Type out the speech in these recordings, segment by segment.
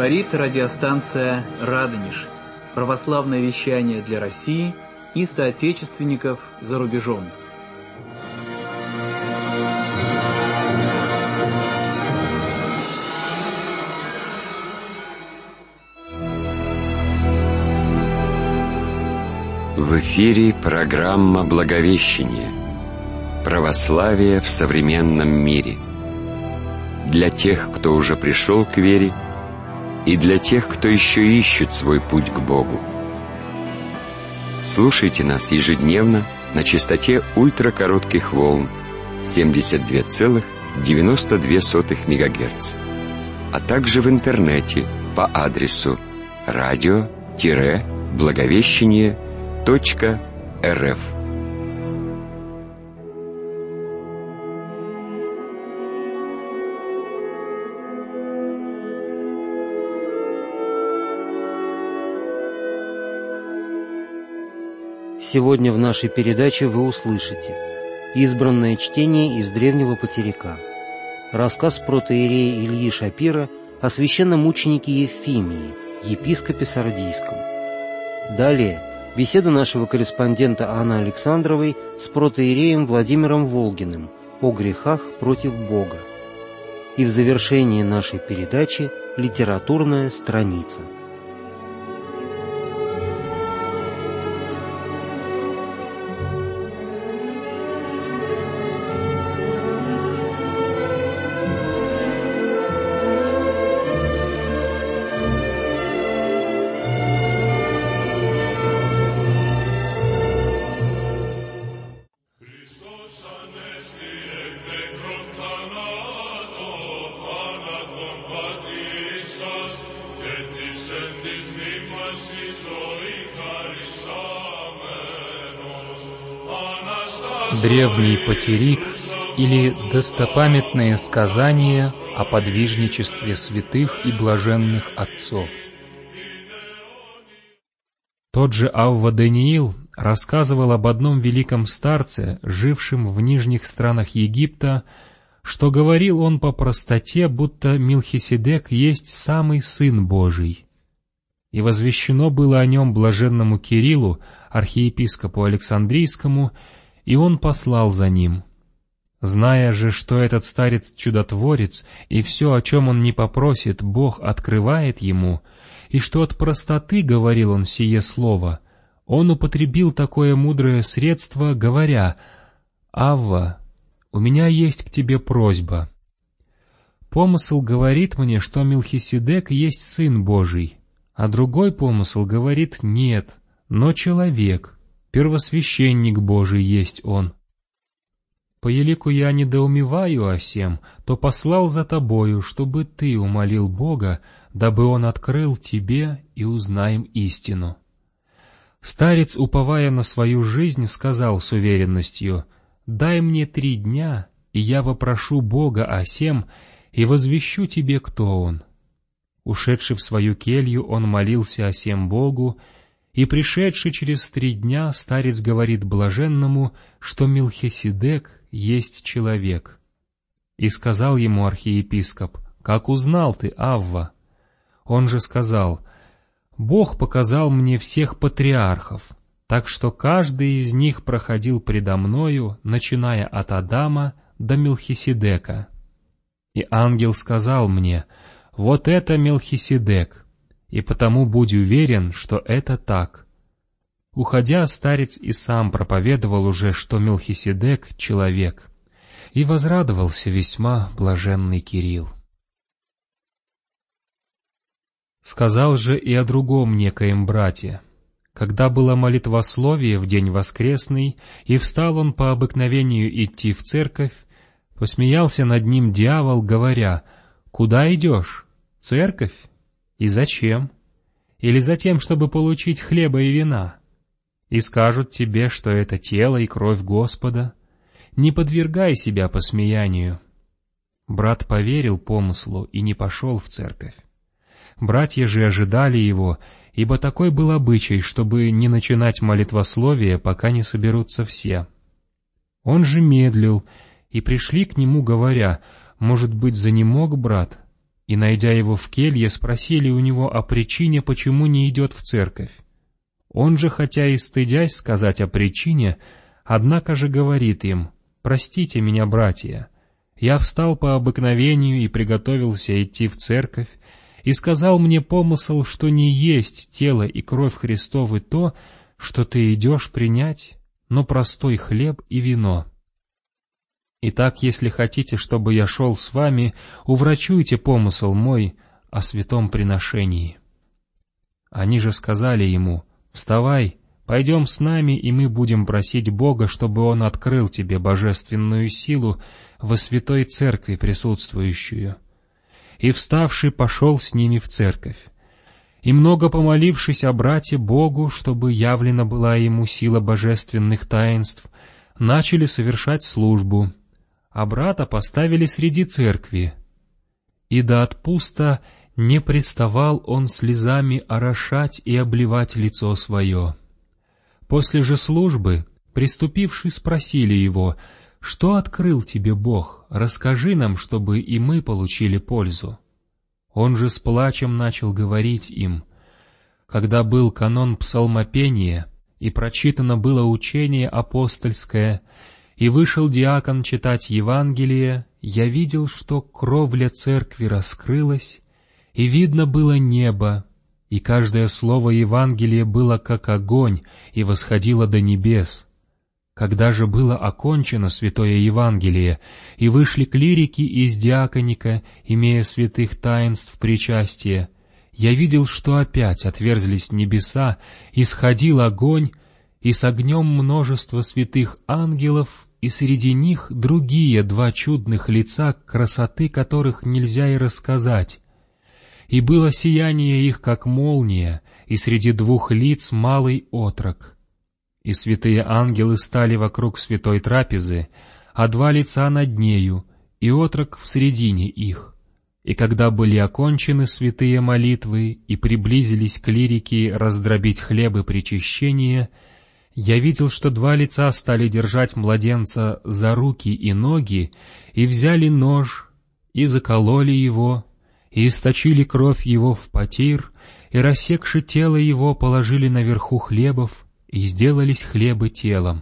Говорит радиостанция «Радонеж». Православное вещание для России и соотечественников за рубежом. В эфире программа «Благовещение. Православие в современном мире». Для тех, кто уже пришел к вере, и для тех, кто еще ищет свой путь к Богу. Слушайте нас ежедневно на частоте ультракоротких волн 72,92 МГц, а также в интернете по адресу radio-благовещение.рф. Сегодня в нашей передаче вы услышите избранное чтение из древнего потеряка, рассказ протоиерея Ильи Шапира о священномученике Евфимии, епископе Сардийском. Далее беседа нашего корреспондента Анны Александровой с протоиереем Владимиром Волгиным о грехах против Бога. И в завершении нашей передачи литературная страница. Древний потерик или достопамятные сказания о подвижничестве святых и блаженных отцов. Тот же Авва Даниил рассказывал об одном великом старце, жившем в нижних странах Египта, что говорил он по простоте, будто Мелхиседек есть самый Сын Божий. И возвещено было о нем блаженному Кириллу, архиепископу Александрийскому, и он послал за ним. Зная же, что этот старец чудотворец, и все, о чем он не попросит, Бог открывает ему, и что от простоты говорил он сие слово, он употребил такое мудрое средство, говоря: «Авва, у меня есть к тебе просьба. Помысл говорит мне, что Мелхиседек есть Сын Божий, а другой помысл говорит: нет, но человек, первосвященник Божий есть он. По елику я недоумеваю о сем, то послал за тобою, чтобы ты умолил Бога, дабы он открыл тебе, и узнаем истину». Старец, уповая на свою жизнь, сказал с уверенностью: «Дай мне 3 дня, и я вопрошу Бога о сем, и возвещу тебе, кто он». Ушедший в свою келью, он молился о сем Богу, и пришедший через 3 дня, старец говорит блаженному, что Мелхиседек есть человек. И сказал ему архиепископ: «Как узнал ты, Авва?» Он же сказал: «Бог показал мне всех патриархов, так что каждый из них проходил предо мною, начиная от Адама до Мелхиседека. И ангел сказал мне: вот это Мелхиседек, и потому будь уверен, что это так». Уходя, старец и сам проповедовал уже, что Мелхиседек — человек, и возрадовался весьма блаженный Кирилл. Сказал же и о другом некоем брате. Когда было молитвословие в день воскресный, и встал он по обыкновению идти в церковь, посмеялся над ним дьявол, говоря: «Куда идешь? Церковь? И зачем? Или за тем, чтобы получить хлеба и вина? И скажут тебе, что это тело и кровь Господа. Не подвергай себя посмеянию». Брат поверил помыслу и не пошел в церковь. Братья же ожидали его, ибо такой был обычай, чтобы не начинать молитвословие, пока не соберутся все. Он же медлил, и пришли к нему, говоря: «Может быть, занемог брат?» и, найдя его в келье, спросили у него о причине, почему не идет в церковь. Он же, хотя и стыдясь сказать о причине, однако же говорит им: «Простите меня, братья, я встал по обыкновению и приготовился идти в церковь, и сказал мне помысл, что не есть тело и кровь Христовы то, что ты идешь принять, но простой хлеб и вино. Итак, если хотите, чтобы я шел с вами, уврачуйте помысл мой о святом приношении». Они же сказали ему: «Вставай, пойдем с нами, и мы будем просить Бога, чтобы Он открыл тебе божественную силу во святой церкви присутствующую». И, вставший, пошел с ними в церковь. И много помолившись о брате Богу, чтобы явлена была ему сила божественных таинств, начали совершать службу, а брата поставили среди церкви. И до отпуста не преставал он слезами орошать и обливать лицо свое. После же службы, приступивши, спросили его: «Что открыл тебе Бог? Расскажи нам, чтобы и мы получили пользу». Он же с плачем начал говорить им: «Когда был канон псалмопения, и прочитано было учение апостольское, и вышел диакон читать Евангелие, я видел, что кровля церкви раскрылась, и видно было небо, и каждое слово Евангелия было как огонь и восходило до небес. Когда же было окончено святое Евангелие, и вышли клирики из диаконика, имея святых таинств причастия, я видел, что опять отверзлись небеса, и сходил огонь, и с огнем множество святых ангелов, и среди них другие два чудных лица, красоты которых нельзя и рассказать. И было сияние их, как молния, и среди двух лиц малый отрок. И святые ангелы стали вокруг святой трапезы, а два лица над нею, и отрок в средине их. И когда были окончены святые молитвы, и приблизились клирики раздробить хлебы причащения, я видел, что два лица стали держать младенца за руки и ноги, и взяли нож, и закололи его, и источили кровь его в потир, и, рассекши тело его, положили наверху хлебов, и сделались хлебы телом.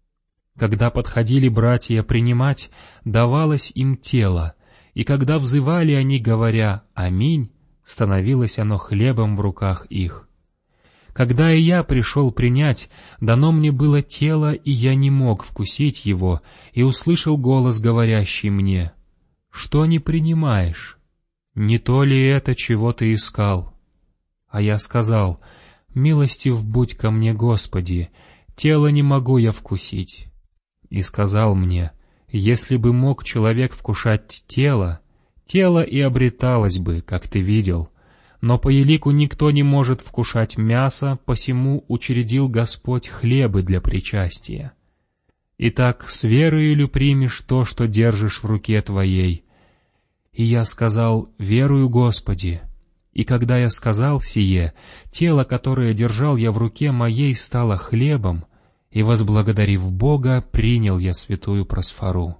Когда подходили братья принимать, давалось им тело, и когда взывали они, говоря «Аминь», становилось оно хлебом в руках их. Когда и я пришел принять, дано мне было тело, и я не мог вкусить его, и услышал голос, говорящий мне: «Что не принимаешь? Не то ли это, чего ты искал?» А я сказал: «Милостив будь ко мне, Господи, тело не могу я вкусить». И сказал мне: «Если бы мог человек вкушать тело, тело и обреталось бы, как ты видел. Но по елику никто не может вкушать мясо, посему учредил Господь хлебы для причастия. Итак, с верою ли примешь то, что держишь в руке твоей?» И я сказал: «Верую, Господи». И когда я сказал сие, тело, которое держал я в руке моей, стало хлебом, и, возблагодарив Бога, принял я святую просфору.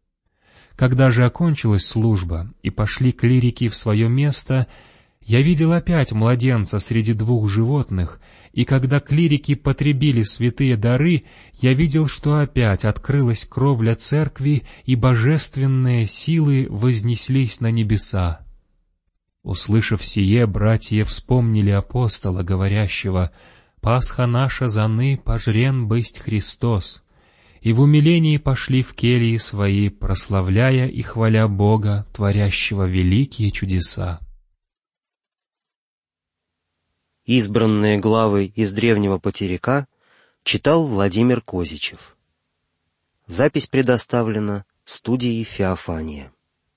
Когда же окончилась служба, и пошли клирики в свое место, я видел опять младенца среди двух животных, и когда клирики потребили святые дары, я видел, что опять открылась кровля церкви, и божественные силы вознеслись на небеса. Услышав сие, братья вспомнили апостола, говорящего: «Пасха наша заны пожрен бысть Христос», и в умилении пошли в кельи свои, прославляя и хваля Бога, творящего великие чудеса. Избранные главы из древнего потеряка читал Владимир Козичев. Запись предоставлена студией «Феофания».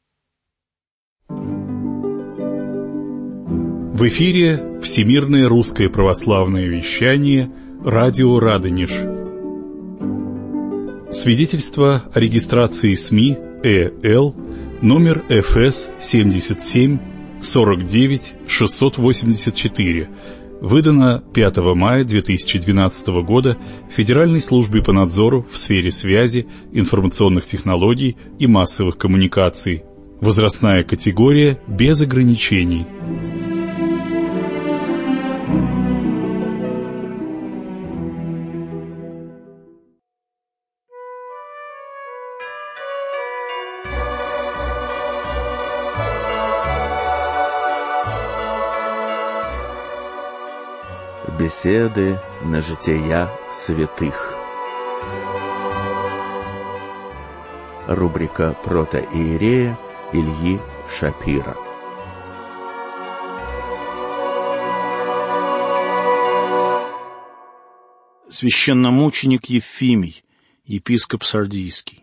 В эфире Всемирное русское православное вещание «Радио Радонеж». Свидетельство о регистрации СМИ ЭЛ номер ФС 77 49 684, выдано 5 мая 2012 года Федеральной службой по надзору в сфере связи, информационных технологий и массовых коммуникаций. Возрастная категория без ограничений. Беседы на жития святых. Рубрика протоиерея Ильи Шапира. Священномученик Евфимий, епископ Сардийский.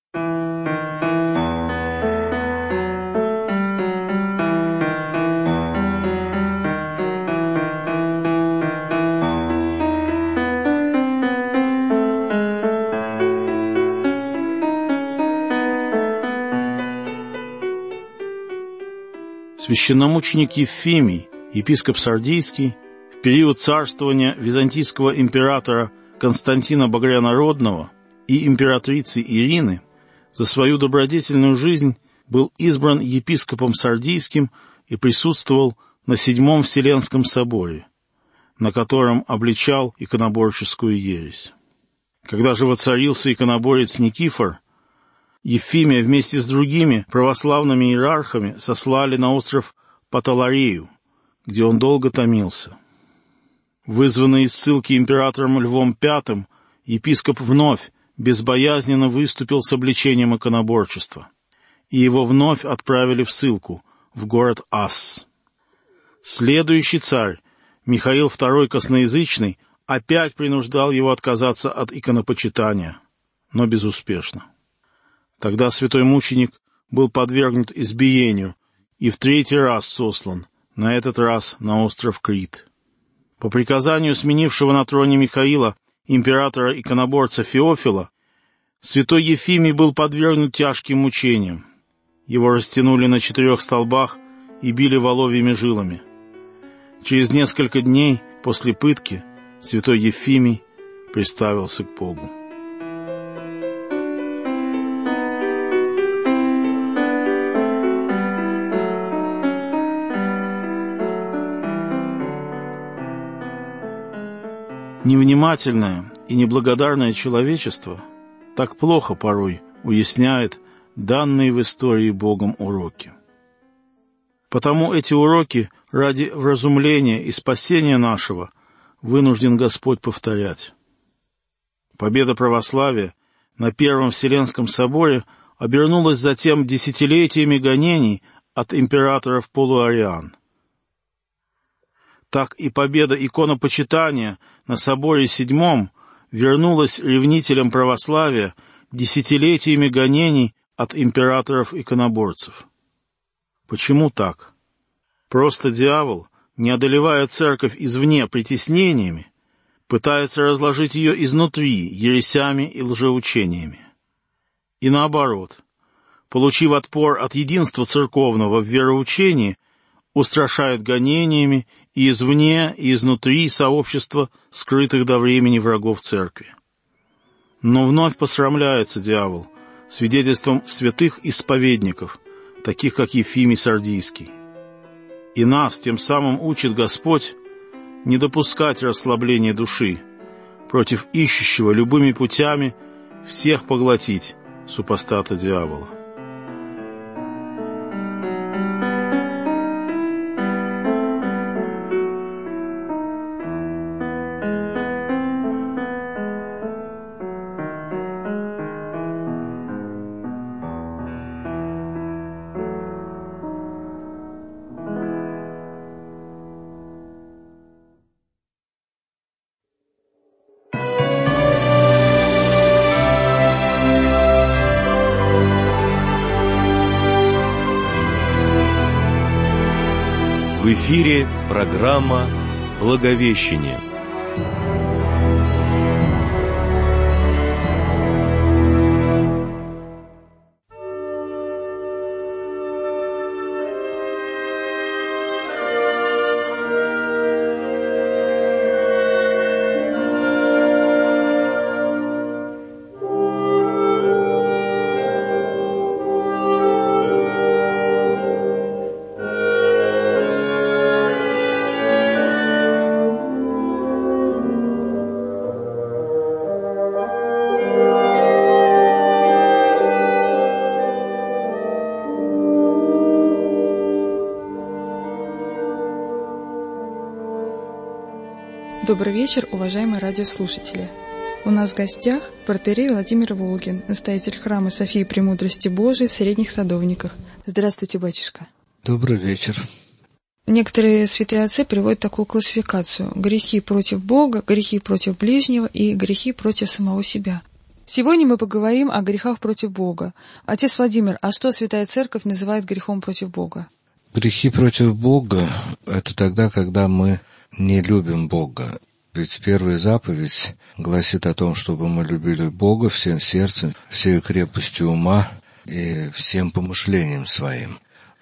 Священномученик Евфимий, епископ Сардийский, в период царствования византийского императора Константина Багрянародного и императрицы Ирины за свою добродетельную жизнь был избран епископом Сардийским и присутствовал на Седьмом Вселенском соборе, на котором обличал иконоборческую ересь. Когда же воцарился иконоборец Никифор, Евфимия вместе с другими православными иерархами сослали на остров Паталарею, где он долго томился. Вызванный из ссылки императором Львом V, епископ вновь безбоязненно выступил с обличением иконоборчества, и его вновь отправили в ссылку, в город Асс. Следующий царь, Михаил II Косноязычный, опять принуждал его отказаться от иконопочитания, но безуспешно. Тогда святой мученик был подвергнут избиению и в третий раз сослан, на этот раз на остров Крит. По приказанию сменившего на троне Михаила императора-иконоборца Феофила, святой Евфимий был подвергнут тяжким мучениям. Его растянули на 4 столбах и били воловьими жилами. Через несколько дней после пытки святой Евфимий приставился к Богу. Невнимательное и неблагодарное человечество так плохо порой уясняет данные в истории Богом уроки. Потому эти уроки ради вразумления и спасения нашего вынужден Господь повторять. Победа православия на Первом Вселенском соборе обернулась затем десятилетиями гонений от императоров полуариан. Так и победа иконопочитания на соборе Седьмом вернулась ревнителям православия десятилетиями гонений от императоров-иконоборцев. Почему так? Просто дьявол, не одолевая церковь извне притеснениями, пытается разложить ее изнутри ересями и лжеучениями. И наоборот, получив отпор от единства церковного в вероучении, устрашает гонениями и извне, и изнутри сообщества скрытых до времени врагов церкви. Но вновь посрамляется дьявол свидетельством святых исповедников, таких как Евфимий Сардийский. И нас тем самым учит Господь не допускать расслабления души, против ищущего любыми путями всех поглотить супостата дьявола. В эфире программа «Благовещение». Добрый вечер, уважаемые радиослушатели. У нас в гостях протоиерей Владимир Волгин, настоятель храма Софии Премудрости Божией в Средних Садовниках. Здравствуйте, батюшка. Добрый вечер. Некоторые святые отцы приводят такую классификацию: грехи против Бога, грехи против ближнего и грехи против самого себя. Сегодня мы поговорим о грехах против Бога. Отец Владимир, а что Святая Церковь называет грехом против Бога? Грехи против Бога — это тогда, когда мы не любим Бога. Ведь первая заповедь гласит о том, чтобы мы любили Бога всем сердцем, всей крепостью ума и всем помышлением своим.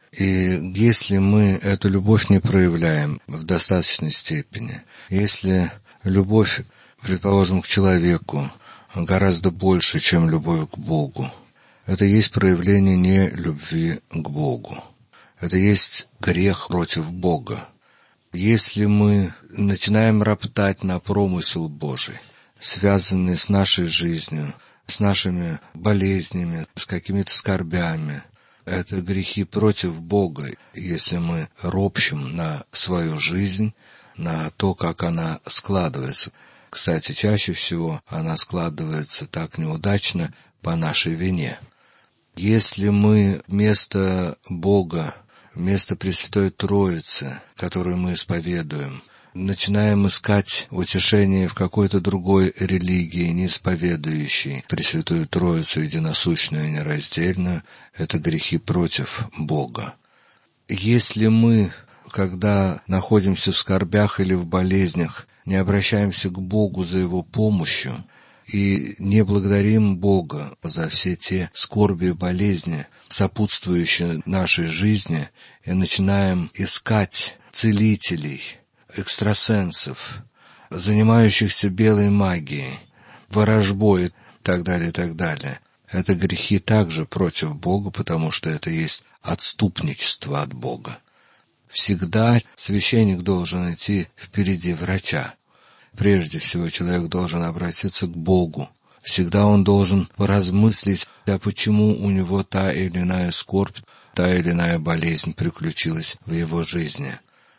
И если мы эту любовь не проявляем в достаточной степени, если любовь, предположим, к человеку гораздо больше, чем любовь к Богу, это есть проявление не любви к Богу. Это есть грех против Бога. Если мы начинаем роптать на промысел Божий, связанный с нашей жизнью, с нашими болезнями, с какими-то скорбями, это грехи против Бога, если мы ропщим на свою жизнь, на то, как она складывается. Кстати, чаще всего она складывается так неудачно по нашей вине. Если мы вместо Бога, вместо Пресвятой Троицы, которую мы исповедуем, начинаем искать утешение в какой-то другой религии, не исповедующей Пресвятую Троицу, единосущную и нераздельную, это грехи против Бога. Если мы, когда находимся в скорбях или в болезнях, не обращаемся к Богу за Его помощью и не благодарим Бога за все те скорби и болезни, сопутствующие нашей жизни, и начинаем искать целителей, экстрасенсов, занимающихся белой магией, ворожбой и так далее, это грехи также против Бога, потому что это есть отступничество от Бога. Всегда священник должен идти впереди врача. Прежде всего человек должен обратиться к Богу. Всегда он должен поразмыслить, а почему у него та или иная скорбь, та или иная болезнь приключилась в его жизни.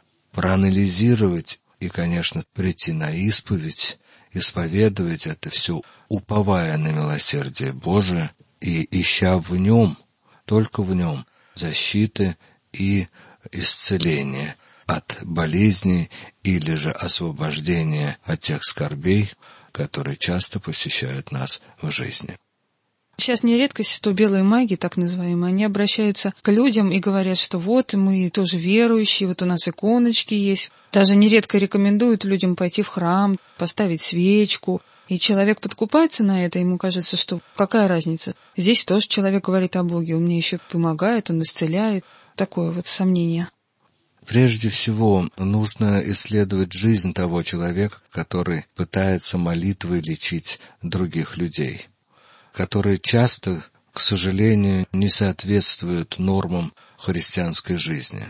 Проанализировать и, конечно, прийти на исповедь, исповедовать это все, уповая на милосердие Божие и ища в Нем, только в Нем, защиты и исцеления от болезней или же освобождения от тех скорбей, которые часто посещают нас в жизни. Сейчас не редкость, что белые маги, так называемые, они обращаются к людям и говорят, что вот мы тоже верующие, вот у нас иконочки есть. Даже нередко рекомендуют людям пойти в храм, поставить свечку. И человек подкупается на это, ему кажется, что какая разница. Здесь тоже человек говорит о Боге, он мне еще помогает, он исцеляет. Такое вот сомнение. Прежде всего, нужно исследовать жизнь того человека, который пытается молитвой лечить других людей, которые часто, к сожалению, не соответствуют нормам христианской жизни.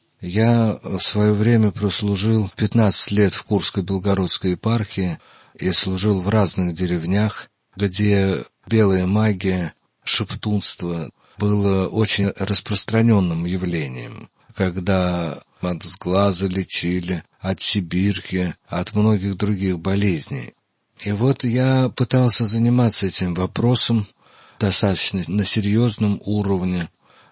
Я в свое время прослужил 15 лет в Курской Белгородской епархии и служил в разных деревнях, где белая магия, шептунство было очень распространенным явлением, когда от сглаза лечили, от сибирки, от многих других болезней. И вот я пытался заниматься этим вопросом достаточно на серьезном уровне,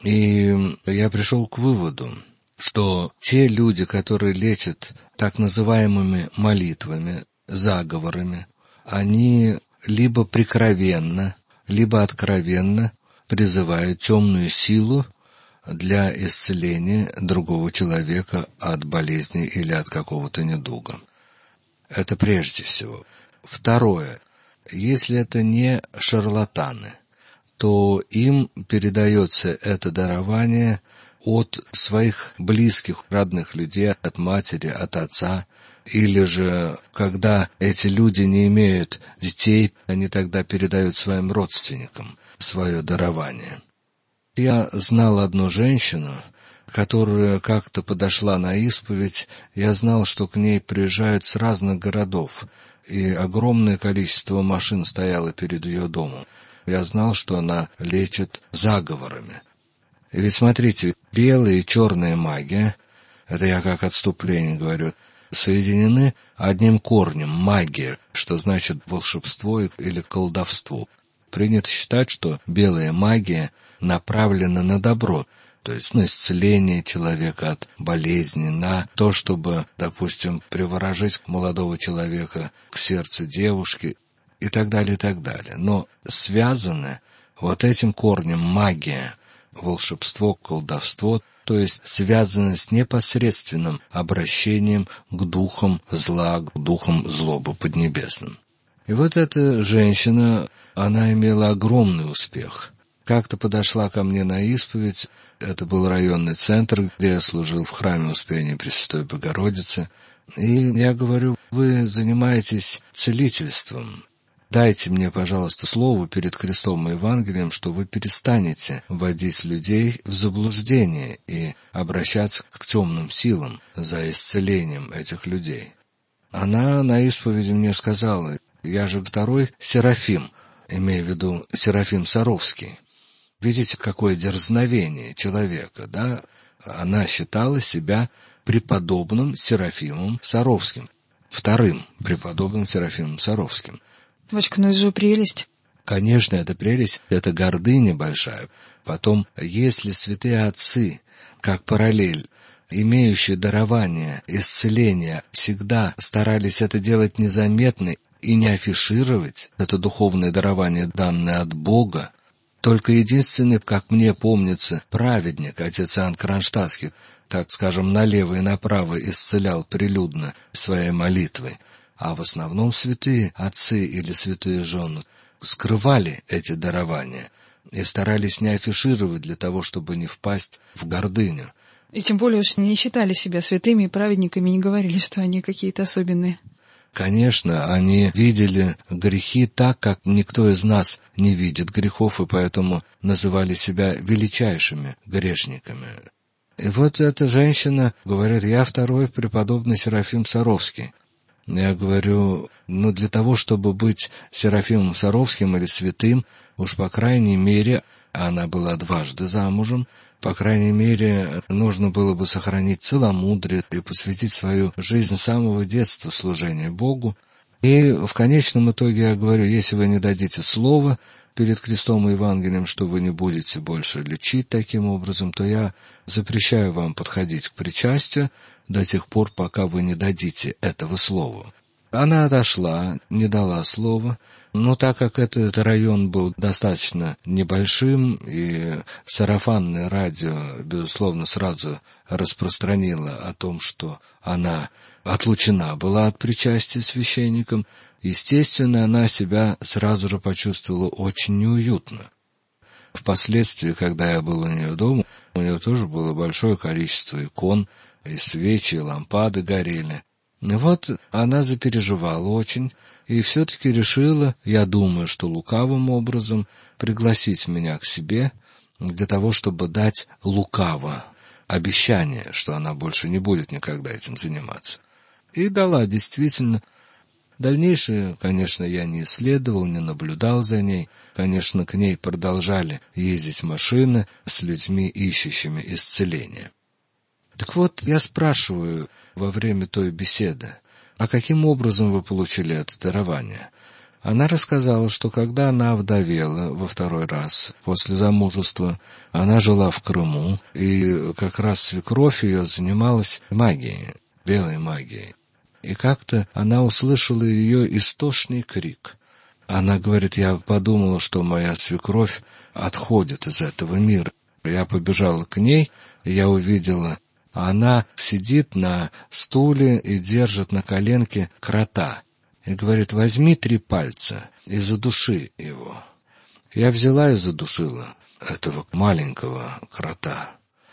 и я пришел к выводу, что те люди, которые лечат так называемыми молитвами, заговорами, они либо прикровенно, либо откровенно призывают темную силу для исцеления другого человека от болезни или от какого-то недуга. Это прежде всего. Второе. Если это не шарлатаны, то им передается это дарование от своих близких, родных людей, от матери, от отца, или же, когда эти люди не имеют детей, они тогда передают своим родственникам свое дарование. Я знал одну женщину, которая как-то подошла на исповедь. Я знал, что к ней приезжают с разных городов, и огромное количество машин стояло перед ее домом. Я знал, что она лечит заговорами. Ведь смотрите, белая и черная магия, это я как отступление говорю, соединены одним корнем — магия, что значит волшебство или колдовство. Принято считать, что белая магия направлена на добро, то есть на исцеление человека от болезни, на то, чтобы, допустим, приворожить молодого человека к сердцу девушки и так далее, и так далее. Но связаны вот этим корнем магия, волшебство, колдовство, то есть связаны с непосредственным обращением к духам зла, к духам злобы поднебесным. И вот эта женщина, она имела огромный успех. Как-то подошла ко мне на исповедь, это был районный центр, где я служил в храме Успения Пресвятой Богородицы, и я говорю: вы занимаетесь целительством. Дайте мне, пожалуйста, слово перед крестом и Евангелием, что вы перестанете вводить людей в заблуждение и обращаться к темным силам за исцелением этих людей. Она на исповеди мне сказала: я же второй Серафим, имея в виду Серафим Саровский. Видите, какое дерзновение человека, да? Она считала себя преподобным Серафимом Саровским, вторым преподобным Серафимом Саровским. Батюшка, ну это же прелесть. Конечно, это прелесть, это гордыня большая. Потом, если святые отцы, как параллель, имеющие дарование исцеления, всегда старались это делать незаметно и не афишировать это духовное дарование, данное от Бога, только единственный, как мне помнится, праведник, отец Иоанн Кронштадтский, так скажем, налево и направо исцелял прилюдно своей молитвой, а в основном святые отцы или святые жены скрывали эти дарования и старались не афишировать для того, чтобы не впасть в гордыню. И тем более уж не считали себя святыми и праведниками, не говорили, что они какие-то особенные. Конечно, они видели грехи так, как никто из нас не видит грехов, и поэтому называли себя величайшими грешниками. И вот эта женщина говорит: я второй преподобный Серафим Саровский. Я говорю: для того, чтобы быть Серафимом Саровским или святым, уж по крайней мере, она была дважды замужем, по крайней мере, нужно было бы сохранить целомудрие и посвятить свою жизнь с самого детства служению Богу. И в конечном итоге я говорю: если вы не дадите слова перед крестом и Евангелием, что вы не будете больше лечить таким образом, то я запрещаю вам подходить к причастию до тех пор, пока вы не дадите этого слова. Она отошла, не дала слова, но так как этот район был достаточно небольшим, и сарафанное радио, безусловно, сразу распространило о том, что она отлучена была от причастия священником, естественно, она себя сразу же почувствовала очень неуютно. Впоследствии, когда я был у нее дома, у нее тоже было большое количество икон, и свечи, и лампады горели. Вот она запереживала очень и все-таки решила, я думаю, что лукавым образом, пригласить меня к себе для того, чтобы дать лукаво обещание, что она больше не будет никогда этим заниматься. И дала, действительно. Дальнейшее, конечно, я не исследовал, не наблюдал за ней. Конечно, к ней продолжали ездить машины с людьми, ищущими исцеления. Так вот, я спрашиваю во время той беседы: а каким образом вы получили это дарование? Она рассказала, что когда она овдовела во второй раз после замужества, она жила в Крыму, и как раз свекровь ее занималась магией, белой магией. И как-то она услышала ее истошный крик. Она говорит: я подумала, что моя свекровь отходит из этого мира. Я побежала к ней, и я увидела, она сидит на стуле и держит на коленке крота. И говорит: возьми 3 пальца и задуши его. Я взяла и задушила этого маленького крота.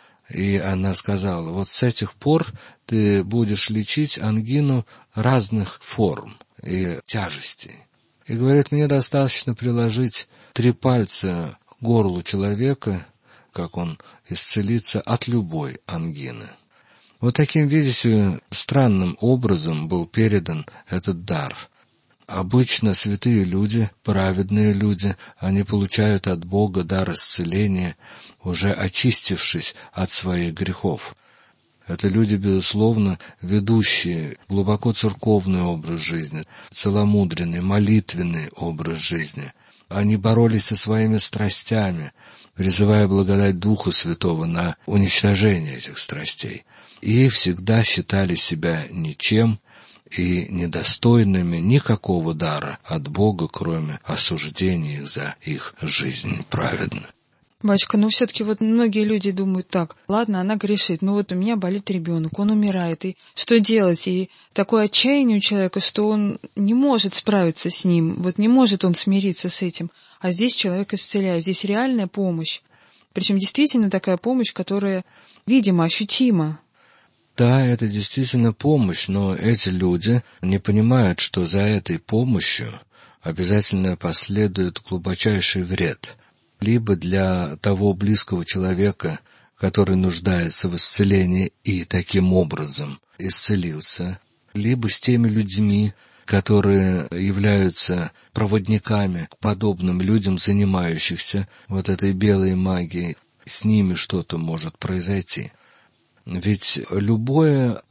И она сказала: вот с этих пор ты будешь лечить ангину разных форм и тяжестей. И говорит: мне достаточно приложить 3 пальца к горлу человека, как он исцелится от любой ангины. Вот таким, видите, странным образом был передан этот дар. Обычно святые люди, праведные люди, они получают от Бога дар исцеления, уже очистившись от своих грехов. Это люди, безусловно, ведущие глубоко церковный образ жизни, целомудренный, молитвенный образ жизни. Они боролись со своими страстями, призывая благодать Духа Святого на уничтожение этих страстей. И всегда считали себя ничем и недостойными никакого дара от Бога, кроме осуждения их за их жизнь праведную. Батюшка, все-таки многие люди думают так: ладно, она грешит, но у меня болит ребенок, он умирает, и что делать? И такое отчаяние у человека, что он не может справиться с ним, не может он смириться с этим. А здесь человек исцеляет, здесь реальная помощь. Причем действительно такая помощь, которая, видимо, ощутима. Да, это действительно помощь, но эти люди не понимают, что за этой помощью обязательно последует глубочайший вред. Либо для того близкого человека, который нуждается в исцелении и таким образом исцелился, либо с теми людьми, которые являются проводниками к подобным людям, занимающихся этой белой магией, с ними что-то может произойти. Ведь любое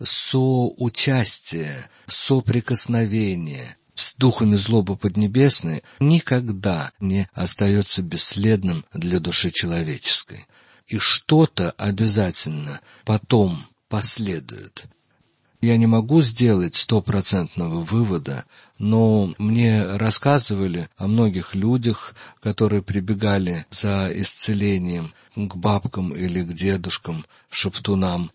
соучастие, соприкосновение с духами злобы поднебесной никогда не остается бесследным для души человеческой. И что-то обязательно потом последует. Я не могу сделать 100% вывода, но мне рассказывали о многих людях, которые прибегали за исцелением к бабкам или к дедушкам, шептунам.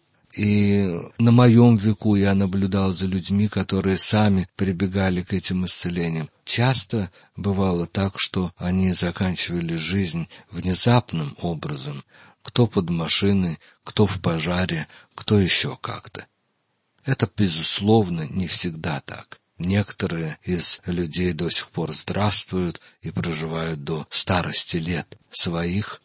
И на моем веку я наблюдал за людьми, которые сами прибегали к этим исцелениям. Часто бывало так, что они заканчивали жизнь внезапным образом. Кто под машиной, кто в пожаре, кто еще как-то. Это, безусловно, не всегда так. Некоторые из людей до сих пор здравствуют и проживают до старости лет своих,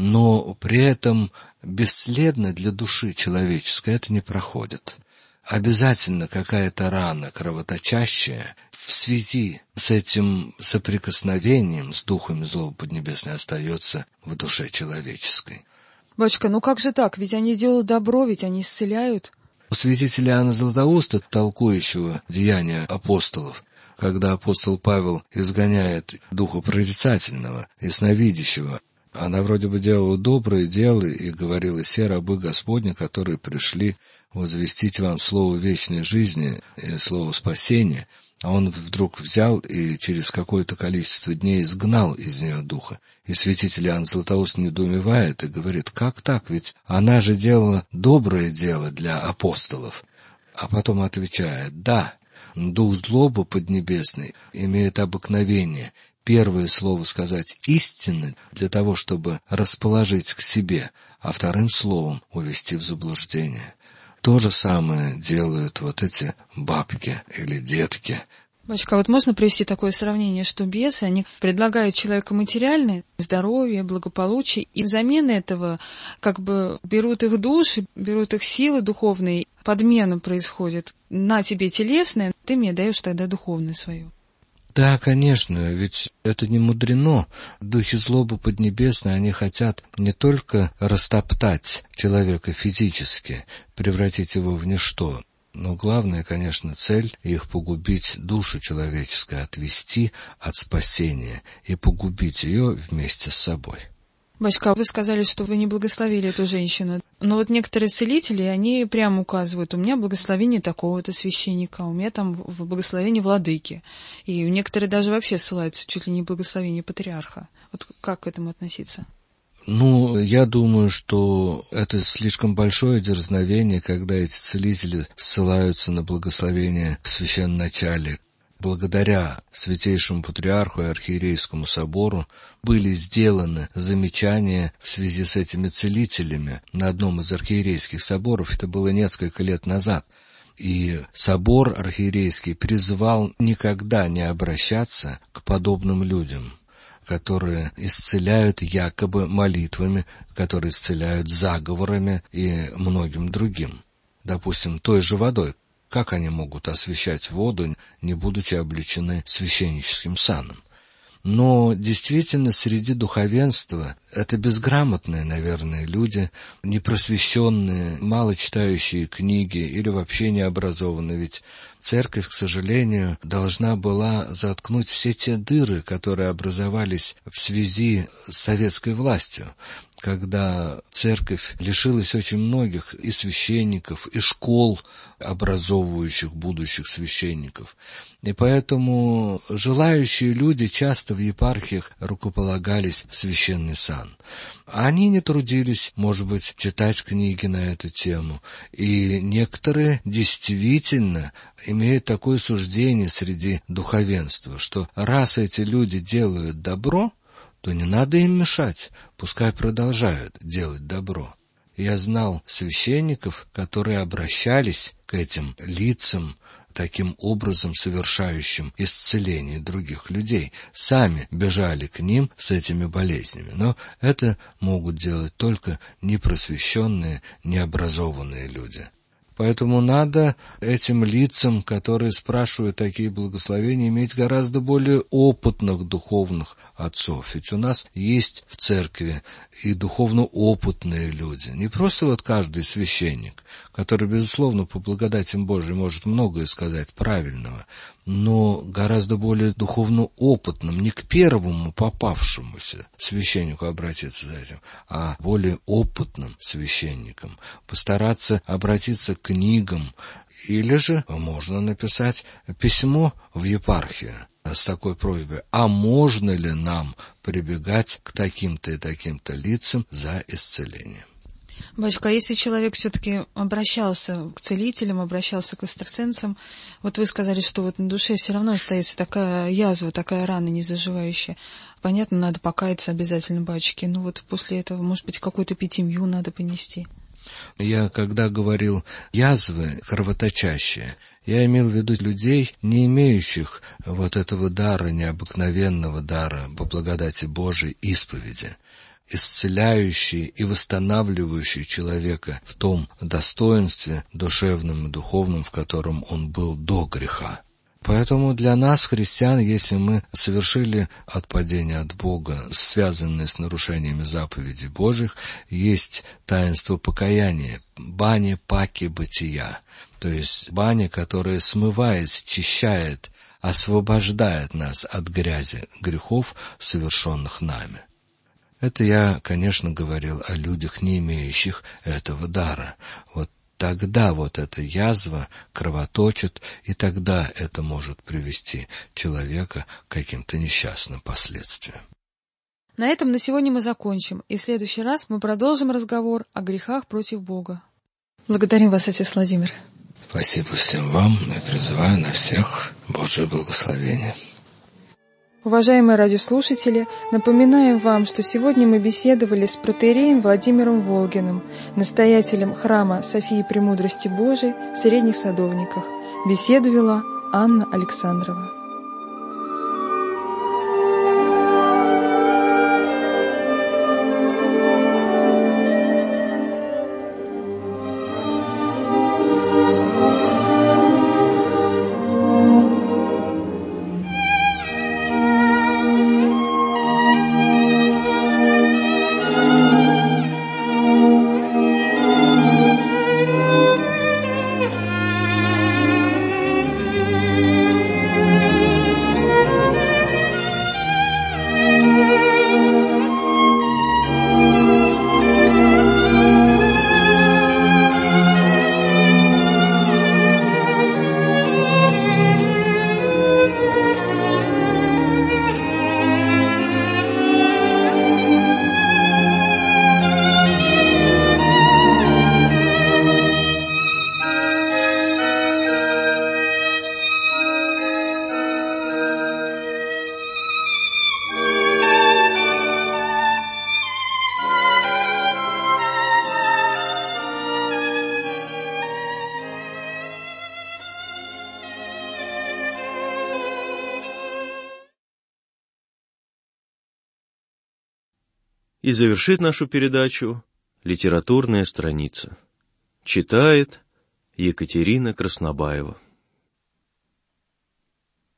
но при этом бесследно для души человеческой это не проходит. Обязательно какая-то рана кровоточащая в связи с этим соприкосновением с духами злобы поднебесной остается в душе человеческой. Батюшка, как же так? Ведь они делают добро, ведь они исцеляют. Святителя Иоанна Златоуста, толкующего деяния апостолов, когда апостол Павел изгоняет духа прорицательного, ясновидящего, она вроде бы делала добрые дела и говорила: «Се рабы Господни, которые пришли возвестить вам слово вечной жизни и слово спасения», а он вдруг взял и через какое-то количество дней изгнал из нее духа. И святитель Иоанн Златоуст недоумевает и говорит: как так? Ведь она же делала доброе дело для апостолов. А потом отвечает: да, дух злобы поднебесный имеет обыкновение первое слово сказать истинно для того, чтобы расположить к себе, а вторым словом увести в заблуждение. То же самое делают эти бабки или детки. Батюшка, можно привести такое сравнение, что бесы, они предлагают человеку материальное здоровье, благополучие, и взамен этого берут их души, берут их силы духовные, подмена происходит. На тебе телесное, ты мне даешь тогда духовное свое. Да, конечно, ведь это не мудрено. Духи злобы поднебесной, они хотят не только растоптать человека физически, превратить его в ничто, но главная, конечно, цель их — погубить душу человеческую, отвести от спасения и погубить ее вместе с собой. Батюшка, вы сказали, что вы не благословили эту женщину. Но некоторые целители, они прямо указывают: у меня благословение такого-то священника, у меня там в благословении владыки. И некоторые даже вообще ссылаются чуть ли не благословение патриарха. Как к этому относиться? Я думаю, что это слишком большое дерзновение, когда эти целители ссылаются на благословение священноначалия. Благодаря Святейшему Патриарху и Архиерейскому собору были сделаны замечания в связи с этими целителями на одном из архиерейских соборов. Это было несколько лет назад. И собор архиерейский призывал никогда не обращаться к подобным людям, которые исцеляют якобы молитвами, которые исцеляют заговорами и многим другим. Допустим, той же водой. Как они могут освящать воду, не будучи облечены священническим саном? Но действительно среди духовенства это безграмотные, наверное, люди, непросвещенные, мало читающие книги или вообще не образованные. Ведь церковь, к сожалению, должна была заткнуть все те дыры, которые образовались в связи с советской властью, когда церковь лишилась очень многих и священников, и школ, образовывающих будущих священников. И поэтому желающие люди часто в епархиях рукополагались в священный сан. Они не трудились, может быть, читать книги на эту тему. И некоторые действительно имеют такое суждение среди духовенства, что раз эти люди делают добро, то не надо им мешать, пускай продолжают делать добро. Я знал священников, которые обращались к этим лицам, таким образом совершающим исцеление других людей, сами бежали к ним с этими болезнями. Но это могут делать только непросвещенные, необразованные люди. Поэтому надо этим лицам, которые спрашивают такие благословения, иметь гораздо более опытных духовных отцов. Ведь у нас есть в церкви и духовно опытные люди. Не просто вот каждый священник, который, безусловно, по благодатям Божией может многое сказать правильного, но гораздо более духовно опытным, не к первому попавшемуся священнику обратиться за этим, а более опытным священникам. Постараться обратиться к книгам, или же можно написать письмо в епархию с такой просьбой: а можно ли нам прибегать к таким-то и таким-то лицам за исцелением? Батюшка, а если человек все-таки обращался к целителям, обращался к экстрасенсам, вот вы сказали, что вот на душе все равно остается такая язва, такая рана незаживающая. Понятно, надо покаяться обязательно, батюшки, но вот после этого, может быть, какую-то пятимью надо понести. Я, когда говорил язвы кровоточащие, я имел в виду людей, не имеющих вот этого дара, необыкновенного дара по благодати Божией исповеди, исцеляющий и восстанавливающий человека в том достоинстве душевном и духовном, в котором он был до греха. Поэтому для нас, христиан, если мы совершили отпадение от Бога, связанное с нарушениями заповедей Божьих, есть таинство покаяния, баня паки бытия, то есть баня, которая смывает, счищает, освобождает нас от грязи грехов, совершенных нами. Это я, конечно, говорил о людях, не имеющих этого дара. Вот тогда вот эта язва кровоточит, и тогда это может привести человека к каким-то несчастным последствиям. На этом на сегодня мы закончим, и в следующий раз мы продолжим разговор о грехах против Бога. Благодарим вас, отец Владимир. Спасибо всем вам, и призываю на всех Божие благословение. Уважаемые радиослушатели, напоминаем вам, что сегодня мы беседовали с протоиереем Владимиром Волгиным, настоятелем храма Софии Премудрости Божией в Средних Садовниках. Беседу вела Анна Александрова. И завершит нашу передачу литературная страница. Читает Екатерина Краснобаева.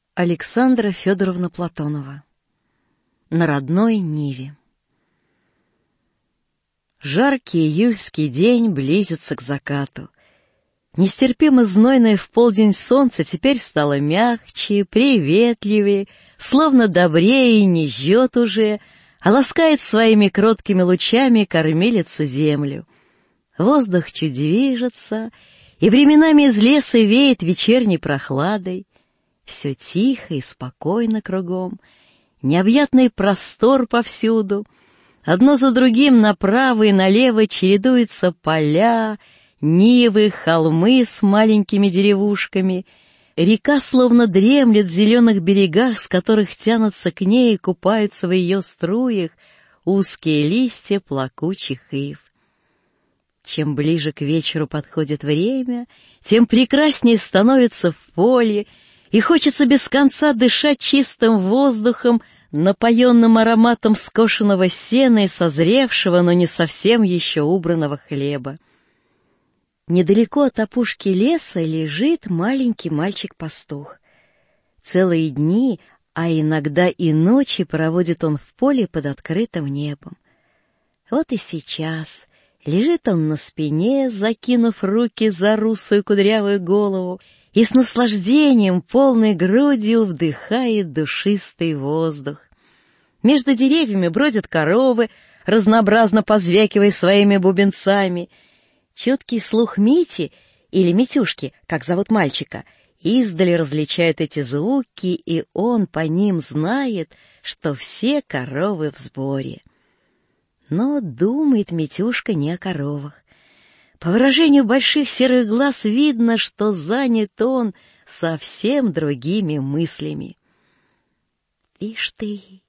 Александра Федоровна Платонова. На родной ниве. Жаркий июльский день близится к закату. Нестерпимо знойное в полдень солнце теперь стало мягче, приветливее, словно добрее и не жжет уже, а ласкает своими кроткими лучами кормилица землю. Воздух чуть движется, и временами из леса веет вечерней прохладой. Все тихо и спокойно кругом, необъятный простор повсюду. Одно за другим направо и налево чередуются поля, нивы, холмы с маленькими деревушками. Река словно дремлет в зеленых берегах, с которых тянутся к ней и купаются в ее струях узкие листья плакучих ив. Чем ближе к вечеру подходит время, тем прекраснее становится в поле, и хочется без конца дышать чистым воздухом, напоенным ароматом скошенного сена и созревшего, но не совсем еще убранного хлеба. Недалеко от опушки леса лежит маленький мальчик-пастух. Целые дни, а иногда и ночи проводит он в поле под открытым небом. Вот и сейчас лежит он на спине, закинув руки за русую кудрявую голову, и с наслаждением полной грудью вдыхает душистый воздух. Между деревьями бродят коровы, разнообразно позвякивая своими бубенцами. Чуткий слух Мити, или Митюшки, как зовут мальчика, издали различает эти звуки, и он по ним знает, что все коровы в сборе. Но думает Митюшка не о коровах. По выражению больших серых глаз видно, что занят он совсем другими мыслями. Ишь ты,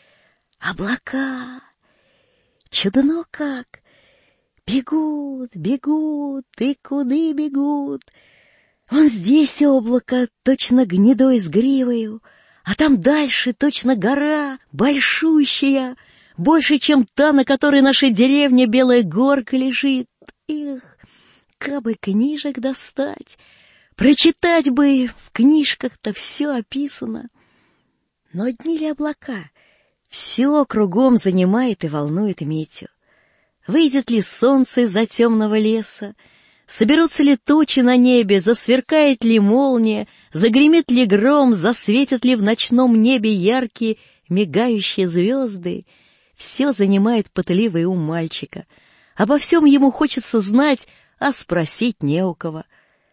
облака! Чудно как! Бегут, бегут, и куды бегут? Вон здесь облако, точно гнедой с гривою, а там дальше точно гора, большущая, больше, чем та, на которой наша деревня Белая Горка лежит. Эх, кабы книжек достать, прочитать бы, в книжках-то все описано. Но одни ли облака? Все кругом занимает и волнует Митю. Выйдет ли солнце из-за темного леса? Соберутся ли тучи на небе? Засверкает ли молния? Загремит ли гром? Засветят ли в ночном небе яркие мигающие звезды? Все занимает пытливый ум мальчика. Обо всем ему хочется знать, а спросить не у кого.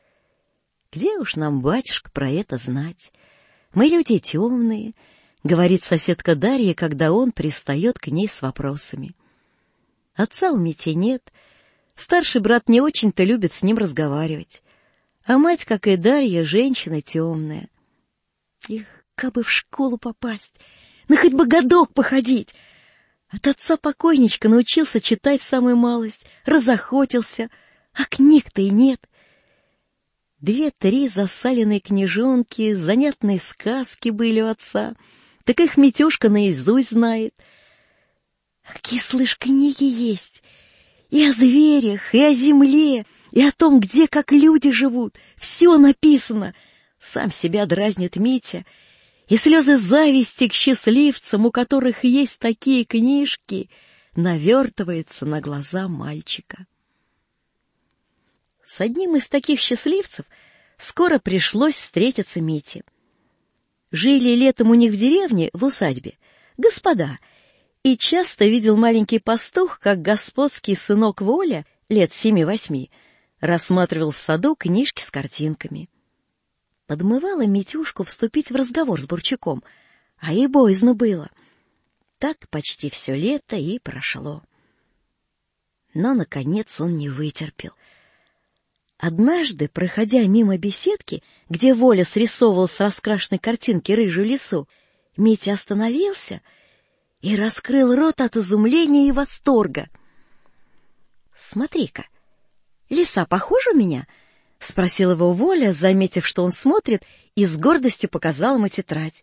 Где уж нам, батюшка, про это знать? Мы люди темные, — говорит соседка Дарья, когда он пристает к ней с вопросами. Отца у Мити нет, старший брат не очень-то любит с ним разговаривать, а мать, как и Дарья, женщина темная. Их, кабы в школу попасть, ну хоть бы годок походить. От отца покойничка научился читать самую малость, разохотился, а книг-то и нет. 2-3 засаленные книжонки, занятные сказки были у отца, так их Митюшка наизусть знает. Какие, слышь, книги есть! И о зверях, и о земле, и о том, где как люди живут. Все написано. Сам себя дразнит Митя. И слезы зависти к счастливцам, у которых есть такие книжки, навертываются на глаза мальчика. С одним из таких счастливцев скоро пришлось встретиться Мите. Жили летом у них в деревне, в усадьбе, господа, и часто видел маленький пастух, как господский сынок Воля, лет 7-8, рассматривал в саду книжки с картинками. Подмывала Митюшку вступить в разговор с Бурчаком, а и боязно было. Так почти все лето и прошло. Но, наконец, он не вытерпел. Однажды, проходя мимо беседки, где Воля срисовывал с раскрашенной картинки рыжую лису, Митя остановился и раскрыл рот от изумления и восторга. — Смотри-ка, лиса похожа у меня? — спросил его Воля, заметив, что он смотрит, и с гордостью показал ему тетрадь.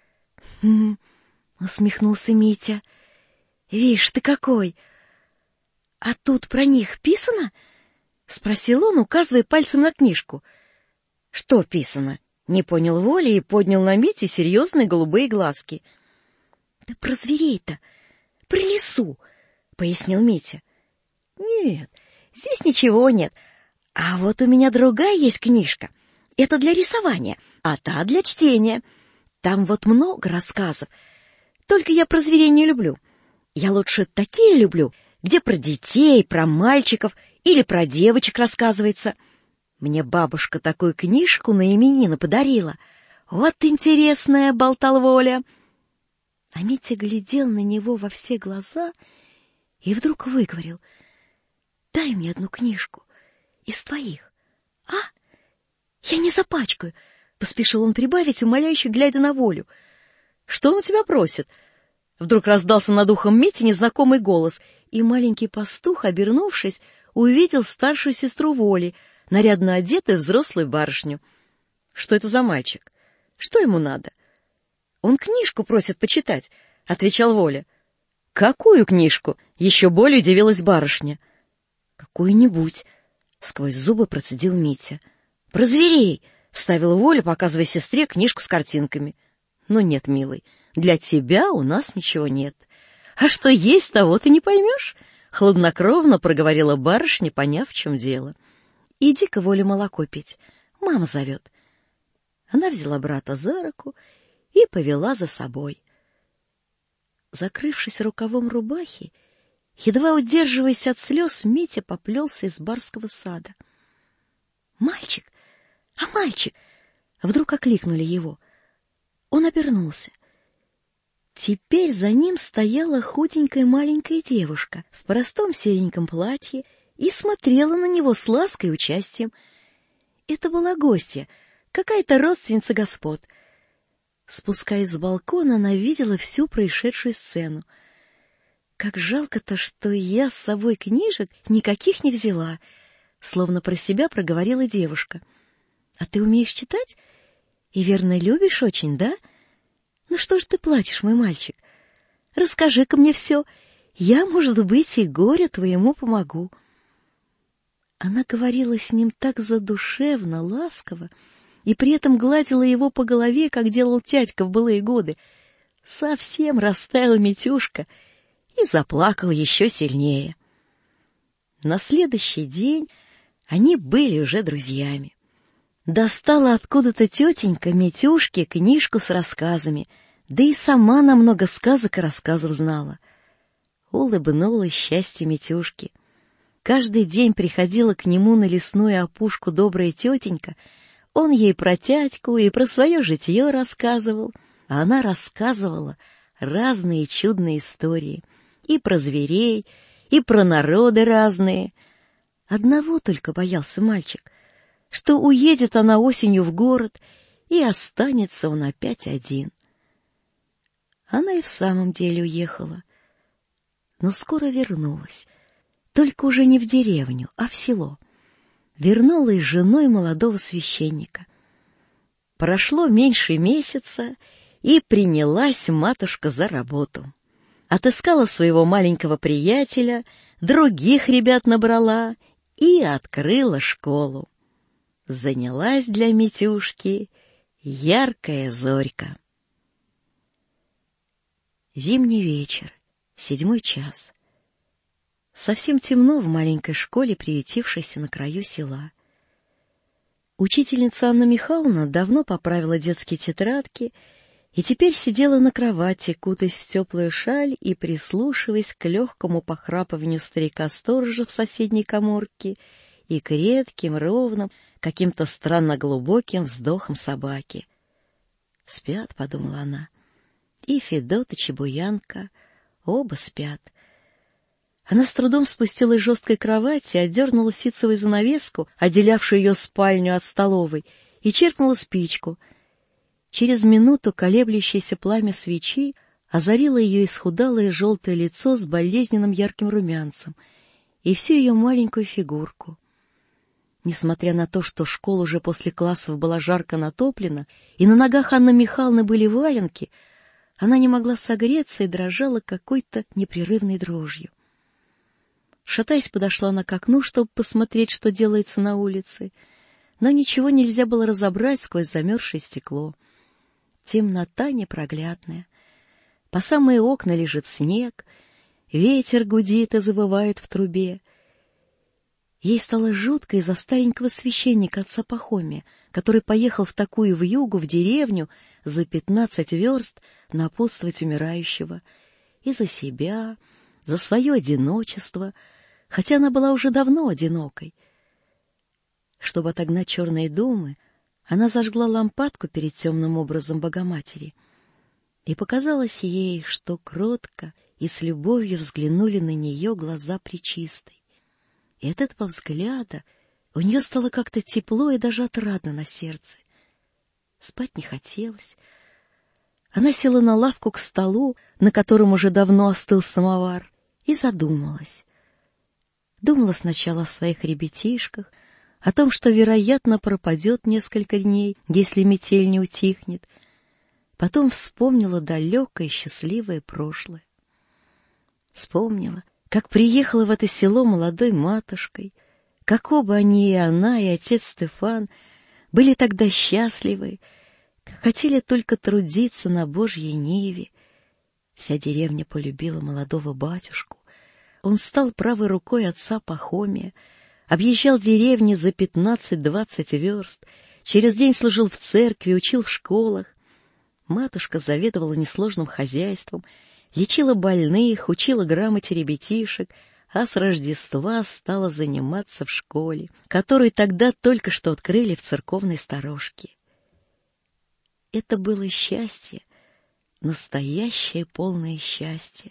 — усмехнулся Митя. — Вишь ты какой! А тут про них писано? — спросил он, указывая пальцем на книжку. — Что писано? — не понял Воля и поднял на Мите серьезные голубые глазки. — Да про зверей-то, про лису, — пояснил Митя. Нет, здесь ничего нет. А вот у меня другая есть книжка. Это для рисования, а та для чтения. Там вот много рассказов. Только я про зверей не люблю. Я лучше такие люблю, где про детей, про мальчиков или про девочек рассказывается. Мне бабушка такую книжку на именины подарила. Вот интересная, болтал Воля. А Митя глядел на него во все глаза и вдруг выговорил: «Дай мне одну книжку из твоих, а? Я не запачкаю», — поспешил он прибавить, умоляюще глядя на Волю. «Что он у тебя просит?» Вдруг раздался над ухом Мити незнакомый голос, и маленький пастух, обернувшись, увидел старшую сестру Воли, нарядно одетую взрослую барышню. «Что это за мальчик? Что ему надо?» «Он книжку просит почитать», — отвечал Воля. «Какую книжку?» — еще более удивилась барышня. «Какую-нибудь», — сквозь зубы процедил Митя. «Про зверей», — вставила Воля, показывая сестре книжку с картинками. «Ну нет, милый, для тебя у нас ничего нет. А что есть, того ты не поймешь», — хладнокровно проговорила барышня, поняв, в чем дело. «Иди-ка, Воля, молоко пить, мама зовет». Она взяла брата за руку и повела за собой. Закрывшись рукавом рубахи, едва удерживаясь от слез, Митя поплелся из барского сада. «Мальчик! А мальчик!» Вдруг окликнули его. Он обернулся. Теперь за ним стояла худенькая маленькая девушка в простом сереньком платье и смотрела на него с лаской и участием. Это была гостья, какая-то родственница господ. Спускаясь с балкона, она видела всю происшедшую сцену. «Как жалко-то, что я с собой книжек никаких не взяла», — словно про себя проговорила девушка. «А ты умеешь читать? И верно любишь очень, да? Ну что ж ты плачешь, мой мальчик? Расскажи-ка мне все. Я, может быть, и горю твоему помогу». Она говорила с ним так задушевно, ласково, и при этом гладила его по голове, как делал тятька в былые годы. Совсем растаял Митюшка и заплакал еще сильнее. На следующий день они были уже друзьями. Достала откуда-то тетенька Митюшке книжку с рассказами, да и сама на много сказок и рассказов знала. Улыбнулась счастье Митюшки. Каждый день приходила к нему на лесную опушку добрая тетенька, он ей про тятьку и про свое житье рассказывал, а она рассказывала разные чудные истории и про зверей, и про народы разные. Одного только боялся мальчик, что уедет она осенью в город, и останется он опять один. Она и в самом деле уехала, но скоро вернулась, только уже не в деревню, а в село. Вернулась с женой молодого священника. Прошло меньше месяца, и принялась матушка за работу. Отыскала своего маленького приятеля, других ребят набрала и открыла школу. Занялась для Митюшки яркая зорька. Зимний вечер, 7 час. Совсем темно в маленькой школе, приютившейся на краю села. Учительница Анна Михайловна давно поправила детские тетрадки и теперь сидела на кровати, кутаясь в теплую шаль и прислушиваясь к легкому похрапыванию старика-сторожа в соседней каморке и к редким, ровным, каким-то странно глубоким вздохам собаки. «Спят», — подумала она, — «и Федотыч, и Буянка, оба спят». Она с трудом спустилась с жесткой кровати, отдернула ситцевую занавеску, отделявшую ее спальню от столовой, и черкнула спичку. Через минуту колеблющееся пламя свечи озарило ее исхудалое желтое лицо с болезненным ярким румянцем и всю ее маленькую фигурку. Несмотря на то, что школа уже после классов была жарко натоплена, и на ногах Анны Михайловны были валенки, она не могла согреться и дрожала какой-то непрерывной дрожью. Шатаясь, подошла она к окну, чтобы посмотреть, что делается на улице, но ничего нельзя было разобрать сквозь замерзшее стекло. Темнота непроглядная. По самые окна лежит снег, ветер гудит и завывает в трубе, Ей стало жутко из-за старенького священника отца Пахомия, который поехал в такую вьюгу в деревню за 15 верст напутствовать умирающего, и за себя, за свое одиночество, хотя она была уже давно одинокой. Чтобы отогнать черные думы, она зажгла лампадку перед темным образом Богоматери, и показалось ей, что кротко и с любовью взглянули на нее глаза Пречистой. И от этого взгляда у нее стало как-то тепло и даже отрадно на сердце. Спать не хотелось. Она села на лавку к столу, на котором уже давно остыл самовар, и задумалась. Думала сначала о своих ребятишках, о том, что, вероятно, пропадет несколько дней, если метель не утихнет. Потом вспомнила далекое счастливое прошлое. Вспомнила, как приехала в это село молодой матушкой, как оба они, и она, и отец Стефан, были тогда счастливы, как хотели только трудиться на Божьей ниве. Вся деревня полюбила молодого батюшку. Он стал правой рукой отца Пахомия, объезжал деревни за 15-20 верст, через день служил в церкви, учил в школах. Матушка заведовала несложным хозяйством, лечила больных, учила грамоте ребятишек, а с Рождества стала заниматься в школе, которую тогда только что открыли в церковной сторожке. Это было счастье, настоящее полное счастье.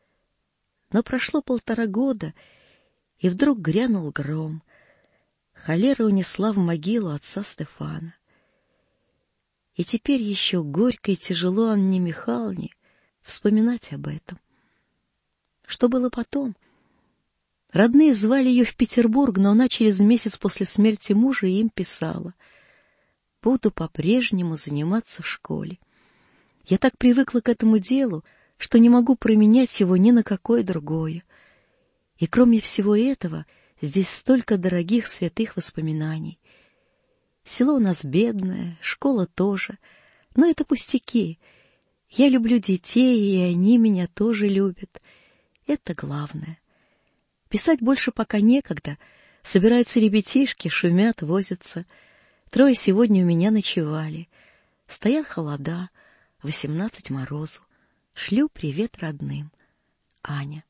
Но прошло 1,5 года, и вдруг грянул гром. Холера унесла в могилу отца Стефана. И теперь еще горько и тяжело Анне Михайловне вспоминать об этом. Что было потом? Родные звали ее в Петербург, но она через месяц после смерти мужа им писала: «Буду по-прежнему заниматься в школе. Я так привыкла к этому делу, что не могу променять его ни на какое другое. И кроме всего этого, здесь столько дорогих святых воспоминаний. Село у нас бедное, школа тоже, но это пустяки. Я люблю детей, и они меня тоже любят. Это главное. Писать больше пока некогда. Собираются ребятишки, шумят, возятся. 3 сегодня у меня ночевали. Стоят холода, 18 морозу. Шлю привет родным. Аня».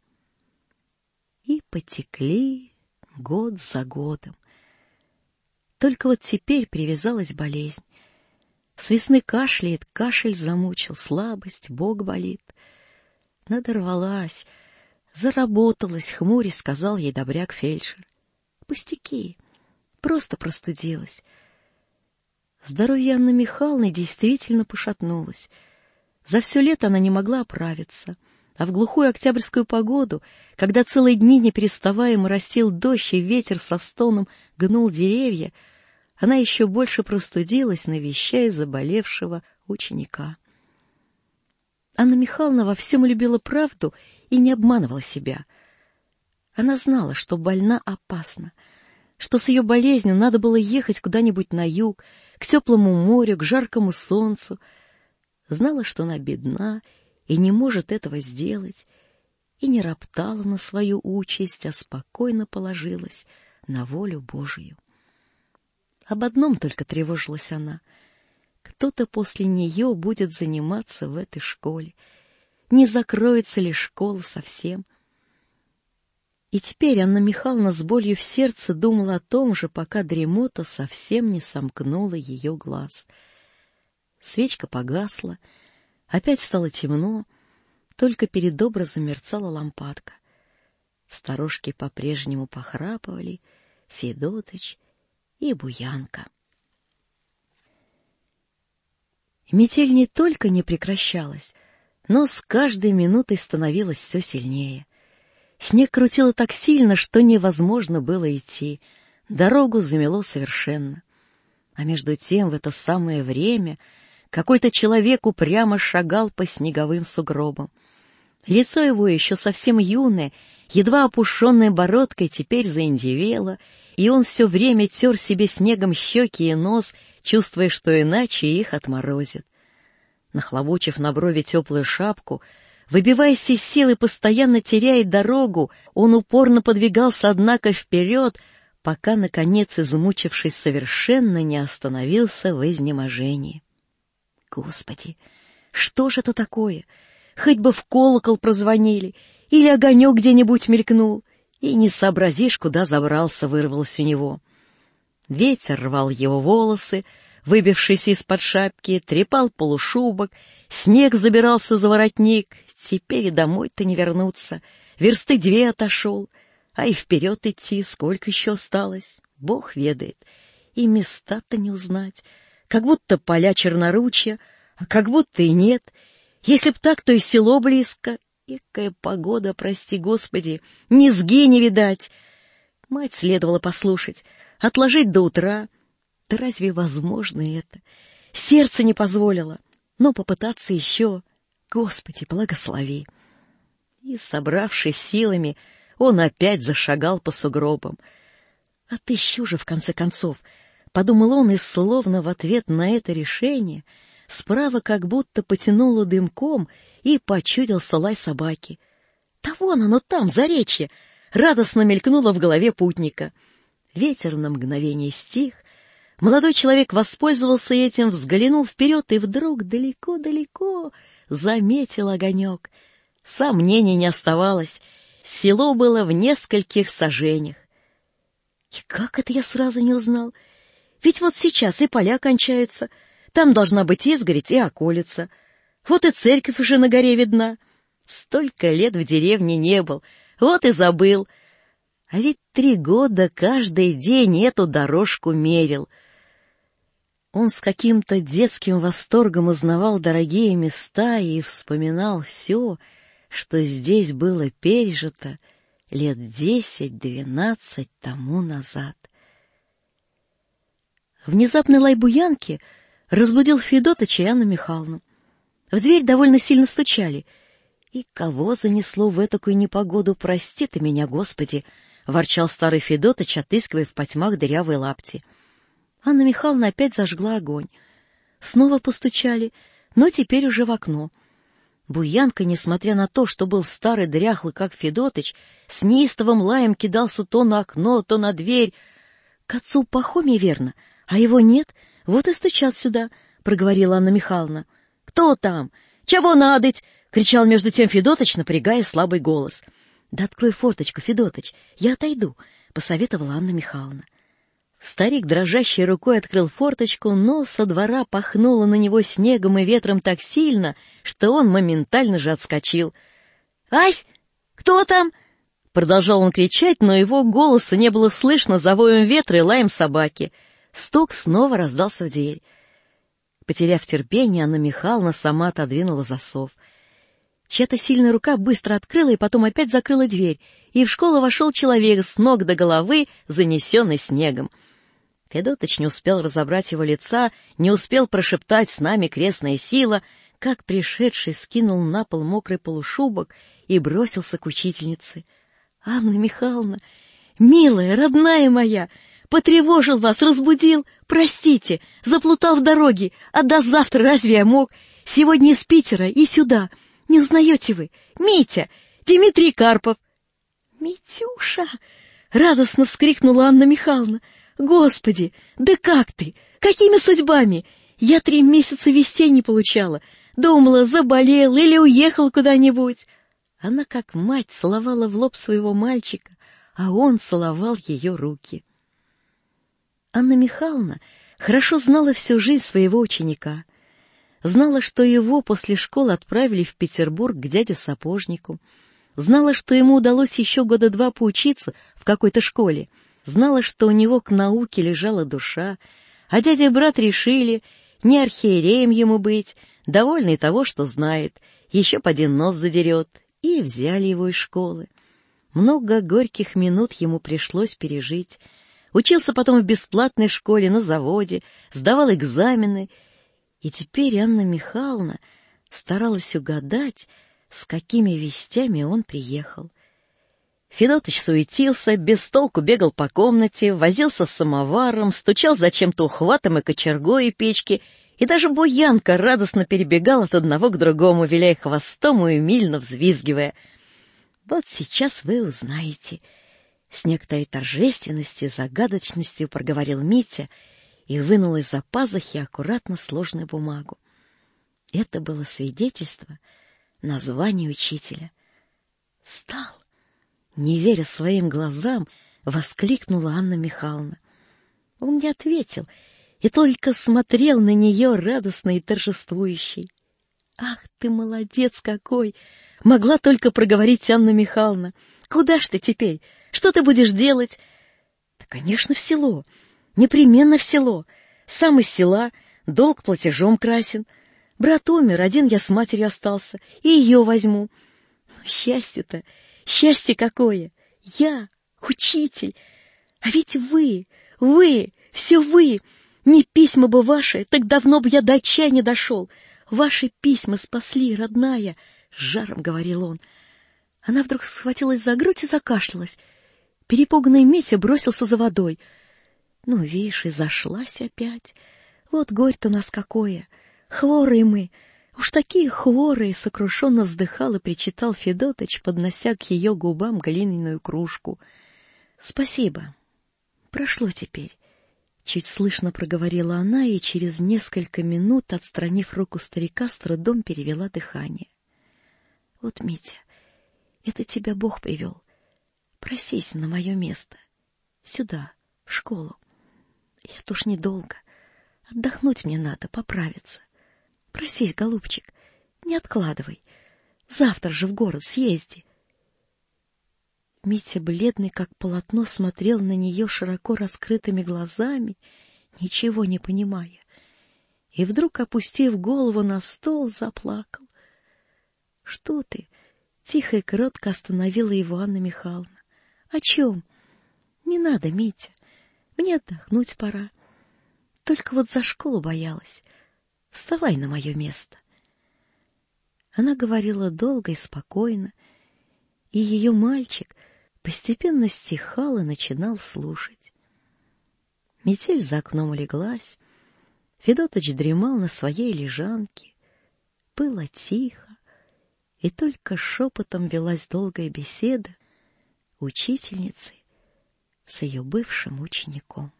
И потекли год за годом. Только вот теперь привязалась болезнь. С весны кашляет, кашель замучил, слабость, бок болит. Надорвалась, заработалась, хмурясь, сказал ей добряк-фельдшер. Пустяки, просто простудилась. Здоровье Анны Михайловны действительно пошатнулось. За все лето она не могла оправиться, а в глухую октябрьскую погоду, когда целые дни не переставая моросил дождь и ветер со стоном гнул деревья, она еще больше простудилась, навещая заболевшего ученика. Анна Михайловна во всем любила правду и не обманывала себя. Она знала, что больна опасно, что с ее болезнью надо было ехать куда-нибудь на юг, к теплому морю, к жаркому солнцу. Знала, что она бедна и не может этого сделать, и не роптала на свою участь, а спокойно положилась на волю Божию. Об одном только тревожилась она: кто-то после нее будет заниматься в этой школе. Не закроется ли школа совсем? И теперь Анна Михайловна с болью в сердце думала о том же, пока дремота совсем не сомкнула ее глаз. Свечка погасла, опять стало темно, только перед образом мерцала лампадка. В сторожке по-прежнему похрапывали Федотыч и Буянка. Метель не только не прекращалась, но с каждой минутой становилась все сильнее. Снег крутило так сильно, что невозможно было идти. Дорогу замело совершенно. А между тем в это самое время какой-то человек упрямо шагал по снеговым сугробам. Лицо его, еще совсем юное, едва опушенное бородкой, теперь заиндевело, и он все время тер себе снегом щеки и нос, чувствуя, что иначе их отморозит. Нахлобучив на брови теплую шапку, выбиваясь из сил и постоянно теряя дорогу, он упорно подвигался, однако, вперед, пока, наконец, измучившись совершенно, не остановился в изнеможении. Господи, что же это такое? Хоть бы в колокол прозвонили, или огонек где-нибудь мелькнул, и не сообразишь, куда забрался, вырвалось у него. Ветер рвал его волосы, выбившиеся из-под шапки, трепал полушубок, снег забирался за воротник. Теперь и домой-то не вернуться. Версты 2 отошел, а и вперед идти сколько еще осталось, Бог ведает. И места-то не узнать, как будто поля Черноручья, а как будто и нет. Если б так, то и село близко. Экая погода, прости Господи, низги не видать. Мать следовало послушать, отложить до утра. Да разве возможно это? Сердце не позволило, но попытаться еще. Господи, благослови. И, собравшись силами, он опять зашагал по сугробам. Отыщу же, в конце концов, — подумал он, и словно в ответ на это решение справа как будто потянуло дымком и почудился лай собаки. Да вон оно там, заречье! Радостно мелькнуло в голове путника. Ветер на мгновение стих. Молодой человек воспользовался этим, взглянул вперед и вдруг далеко-далеко заметил огонек. Сомнений не оставалось. Село было в нескольких саженях. И как это я сразу не узнал? Ведь вот сейчас и поля кончаются. Там должна быть изгородь и околица. Вот и церковь уже на горе видна. Столько лет в деревне не был, вот и забыл. А ведь 3 года каждый день эту дорожку мерил. Он с каким-то детским восторгом узнавал дорогие места и вспоминал все, что здесь было пережито лет 10-12 тому назад. Внезапный лай буянки разбудил Федотыча и Анну Михайловну. В дверь довольно сильно стучали. «И кого занесло в этакую непогоду, прости ты меня, Господи!» — ворчал старый Федотыч, отыскивая в потьмах дырявые лапти. Анна Михайловна опять зажгла огонь. Снова постучали, но теперь уже в окно. Буянка, несмотря на то, что был старый дряхлый, как Федотыч, с неистовым лаем кидался то на окно, то на дверь. «К отцу Пахомий, верно, а его нет, вот и стучат сюда», — проговорила Анна Михайловна. «Кто там? Чего надоть?» — кричал между тем Федотыч, напрягая слабый голос. «Да открой форточку, Федотыч, я отойду», — посоветовала Анна Михайловна. Старик дрожащей рукой открыл форточку, но со двора пахнуло на него снегом и ветром так сильно, что он моментально же отскочил. «Ась, кто там?» — продолжал он кричать, но его голоса не было слышно за воем ветра и лаем собаки. Стук снова раздался в дверь. Потеряв терпение, Анна Михайловна сама отодвинула засов. Чья-то сильная рука быстро открыла и потом опять закрыла дверь, и в школу вошел человек с ног до головы, занесенный снегом. Федотыч не успел разобрать его лица, не успел прошептать «С нами крестная сила», как пришедший скинул на пол мокрый полушубок и бросился к учительнице. «Анна Михайловна, милая, родная моя, потревожил вас, разбудил, простите, заплутал в дороге, а до завтра разве я мог? Сегодня из Питера и сюда. Не узнаете вы? Митя, Дмитрий Карпов». «Митюша!» — радостно вскрикнула Анна Михайловна. «Господи, да как ты? Какими судьбами? Я 3 месяца вестей не получала. Думала, заболел или уехал куда-нибудь». Она, как мать, целовала в лоб своего мальчика, а он целовал ее руки. Анна Михайловна хорошо знала всю жизнь своего ученика. Знала, что его после школы отправили в Петербург к дяде Сапожнику. Знала, что ему удалось еще 2 года поучиться в какой-то школе. Знала, что у него к науке лежала душа, а дядя и брат решили не архиереем ему быть, довольный того, что знает, еще поди нос задерет, и взяли его из школы. Много горьких минут ему пришлось пережить. Учился потом в бесплатной школе на заводе, сдавал экзамены, и теперь Анна Михайловна старалась угадать, с какими вестями он приехал. Федотыч суетился, без толку бегал по комнате, возился с самоваром, стучал зачем-то ухватом и кочергой и печки, и даже буянка радостно перебегал от одного к другому, виляя хвостом и умильно взвизгивая. «Вот сейчас вы узнаете. С некоторой торжественностью и загадочностью проговорил Митя и вынул из-за пазухи аккуратно сложенную бумагу. Это было свидетельство названия учителя. «Стал!» — не веря своим глазам, воскликнула Анна Михайловна. Он не ответил и только смотрел на нее радостно и торжествующий. «Ах ты, молодец какой!» — могла только проговорить Анна Михайловна. «Куда ж ты теперь? Что ты будешь делать?» «Да, конечно, в село. Непременно в село. Сам из села, долг платежом красен. Брат умер, один я с матерью остался, и ее возьму. Ну, счастье-то, счастье какое! Я, учитель! А ведь вы, все вы! Не письма бы ваши, так давно бы я до отчаяния дошел. Ваши письма спасли, родная!» — с жаром говорил он. Она вдруг схватилась за грудь и закашлялась. Перепуганный Митя бросился за водой. Ну, видишь, и зашлась опять. Вот горе-то у нас какое! Хворые мы! Уж такие хворые! — сокрушенно вздыхал и причитал Федотыч, поднося к ее губам глиняную кружку. — Спасибо. Прошло теперь. Чуть слышно проговорила она и через несколько минут, отстранив руку старика, с трудом перевела дыхание. — Вот, Митя, это тебя Бог привел. Просись на мое место. Сюда, в школу. Я-то уж недолго. Отдохнуть мне надо, поправиться. Просись, голубчик, не откладывай. Завтра же в город съезди. Митя, бледный как полотно, смотрел на нее широко раскрытыми глазами, ничего не понимая. И вдруг, опустив голову на стол, заплакал. — Что ты? — тихо и кротко остановила его Анна Михайловна. — О чем? — Не надо, Митя. Мне отдохнуть пора. Только вот за школу боялась. Вставай на мое место. Она говорила долго и спокойно, и ее мальчик постепенно стихал и начинал слушать. Метель за окном улеглась, Федотыч дремал на своей лежанке. Было тихо, и только шепотом велась долгая беседа учительницы с ее бывшим учеником.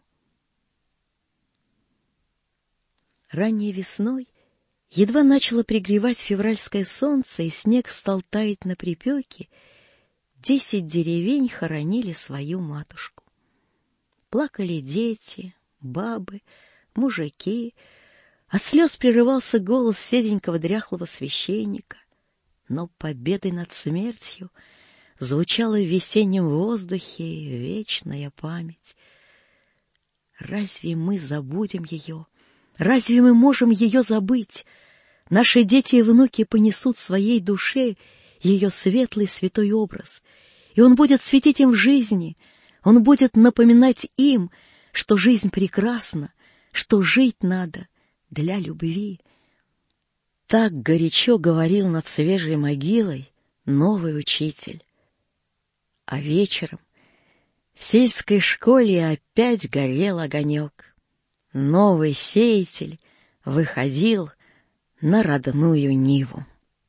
Ранней весной едва начало пригревать февральское солнце, и снег стал таять на припеке, 10 деревень хоронили свою матушку. Плакали дети, бабы, мужики. От слез прерывался голос седенького дряхлого священника. Но победой над смертью звучала в весеннем воздухе вечная память. Разве мы забудем ее? Разве мы можем ее забыть? Наши дети и внуки понесут в своей душе ее светлый святой образ, и он будет светить им в жизни, он будет напоминать им, что жизнь прекрасна, что жить надо для любви. Так горячо говорил над свежей могилой новый учитель. А вечером в сельской школе опять горел огонек. Новый сеятель выходил на родную ниву.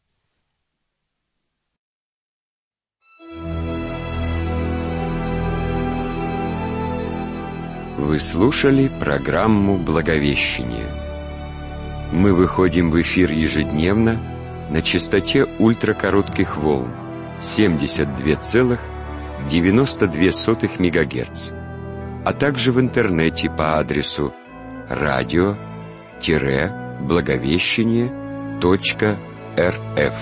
Вы слушали программу «Благовещение». Мы выходим в эфир ежедневно на частоте ультракоротких волн 72,92 МГц, а также в интернете по адресу radio-благовещение.рф.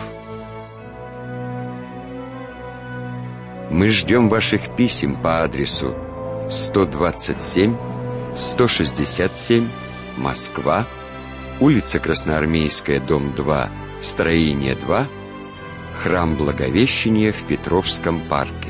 Мы ждем ваших писем по адресу 127, 167, Москва, улица Красноармейская, дом 2, строение 2, храм Благовещения в Петровском парке.